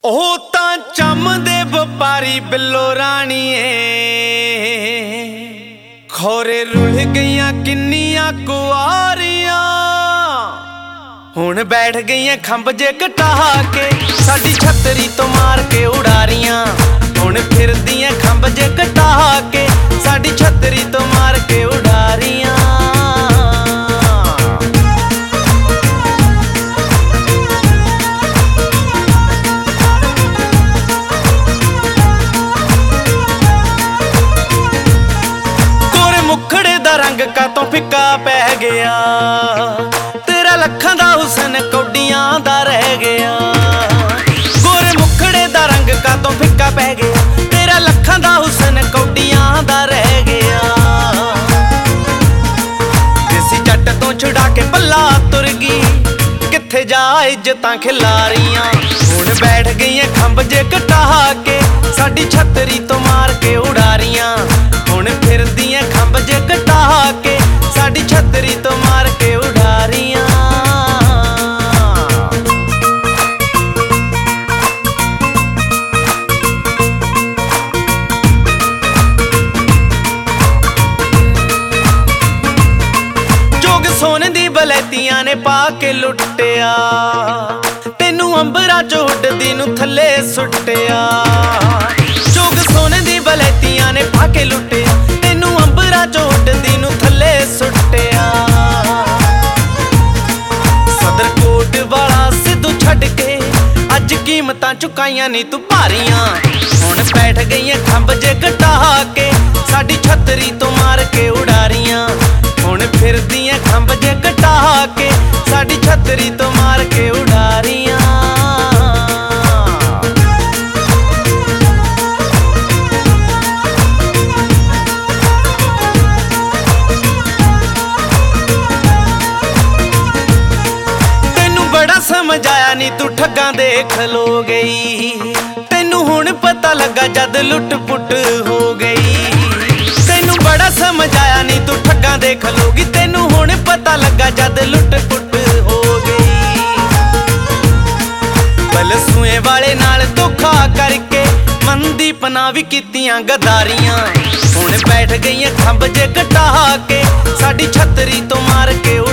ਉਹ ਤਾਂ ਚੰਮਦੇ ਵਪਾਰੀ ਬਿੱਲੋ ਰਾਣੀਏ, ਖੋਰੇ ਰੁਲ ਗਈਆਂ ਕਿੰਨੀਆਂ ਕੁਆਰੀਆਂ। ਹੁਣ ਬੈਠ ਗਈਆਂ ਖੰਭ ਜੇ ਘਟਾ ਕੇ, ਸਾਡੀ ਛਤਰੀ ਤੋਂ ਮਾਰ ਕੇ ਉਡਾਰੀਆਂ। ਹੁਣ ਫਿਰਦੀਆਂ ਖੰਭ ਜੇ ਘਟਾ ਕੇ, ਸਾਡੀ ਛਤਰੀ ਤੋਂ ਮਾਰ ਕੇ ਉਡਾਰੀਆਂ। ਰੰਗ ਕਾਤੋਂ ਫਿੱਕਾ ਪੈ ਗਿਆ, ਤੇਰਾ ਲੱਖਾਂ ਦਾ ਹੁਸਨ ਕੌਡੀਆਂ ਦਾ ਰਹਿ ਗਿਆ। ਗੋਰੇ ਮੁਖੜੇ ਦਾ ਰੰਗ ਕਾਤੋਂ ਫਿੱਕਾ ਪੈ ਗਿਆ, ਤੇਰਾ ਲੱਖਾਂ ਦਾ ਹੁਸਨ ਕੌਡੀਆਂ ਦਾ ਰਹਿ ਗਿਆ। ਦੇਸੀ ਜੱਟ ਤੋਂ ਛੁਡਾ ਕੇ ਪੱਲਾ ਤੁਰ ਗਈ, ਕਿੱਥੇ ਜਾ ਇੱਜ਼ਤਾਂ ਖਿਲਾਰੀਆਂ। ਹੁਣ ਬੈਠ ਗਈਆਂ ਖੰਭ ਜੇ ਘਟਾ ਕੇ, ਸਾਡੀ ਛਤਰੀ ਤੋਂ ਮਾਰ ਕੇ ਉਡਾਰੀਆਂ। ਹੁਣ ਫਿਰਦੀਆਂ ਖੰਭ ਜੇ ਘਟਾ ਕੇ, ਸਾਡੀ ਛਤਰੀ ਤੋਂ ਮਾਰ ਕੇ ਉਡਾਰੀਆਂ। ਜੋਗ ਸੋਨੇ ਦੀ ਬਲੈਤੀਆਂ ਨੇ ਪਾ ਕੇ ਲੁੱਟਿਆ, ਤੈਨੂੰ ਅੰਬਰਾਂ ਚੋਂ ਉੱਡਦੀ ਨੂੰ ਥੱਲੇ ਸੁੱਟਿਆ। ਜੋਗ ਸੋਨੇ ਦੀ ਬਲੈਤੀਆਂ ਨੇ ਪਾ ਕੇ ਲੁੱਟਿਆ, ਤੈਨੂੰ ਅੰਬਰਾਂ ਚੋਂ ਉੱਡਦੀ ਨੂੰ ਥੱਲੇ ਸੁੱਟਿਆ। ਸਦਰ ਕੋਟ ਵਾਲਾ ਸਿੱਧੂ ਛੱਡ ਕੇ, ਅੱਜ ਕੀਮਤਾਂ ਚੁਕਾਈਆਂ ਨੀ ਤੂੰ ਭਾਰੀਆਂ। ਹੁਣ ਬੈਠ ਗਈਆਂ ਖੰਭ ਜੇ ਘਟਾ ਕੇ, ਸਾਡੀ ਛਤਰੀ ਤੋਂ ਮਾਰ ਕੇ ਉਡਾਰੀਆਂ। ਹੁਣ ਫਿਰਦੀਆਂ ਖੰਭ ਜੇ ਘਟਾ ਕੇ, ਸਾਡੀ ਛਤਰੀ ਤੋਂ ਮਾਰ ਕੇ ਉਡਾਰੀਆਂ। ਸਮਝ ਆਇਆ ਨੀ ਤੂੰ ਠੱਗਾਂ ਦੇ ਖਲੋ ਗਈ, ਤੈਨੂੰ ਹੁਣ ਪਤਾ ਲੱਗਾ ਜਦ ਲੁੱਟ ਪੁੱਟ ਹੋ ਗਈ। ਤੈਨੂੰ ਬੜਾ ਸਮਝ ਆਇਆ ਨੀ ਤੂੰ ਠੱਗਾਂ ਦੇ ਖਲੋ ਗਈ, ਤੈਨੂੰ ਹੁਣ ਪਤਾ ਲੱਗਾ ਜਦ ਲੁੱਟ ਪੁੱਟ ਹੋ ਗਈ। ਬਲਸੂਏ ਵਾਲੇ ਨਾਲ ਧੋਖਾ ਕਰਕੇ, ਮਨਦੀਪ ਨਾਲ ਵੀ ਕੀਤੀਆਂ ਗਦਾਰੀਆਂ। ਹੁਣ ਬੈਠ ਗਈਆਂ ਖੰਭ ਜੇ ਘਟਾ ਕੇ, ਸਾਡੀ ਛਤਰੀ ਤੋਂ ਮਾਰ ਕੇ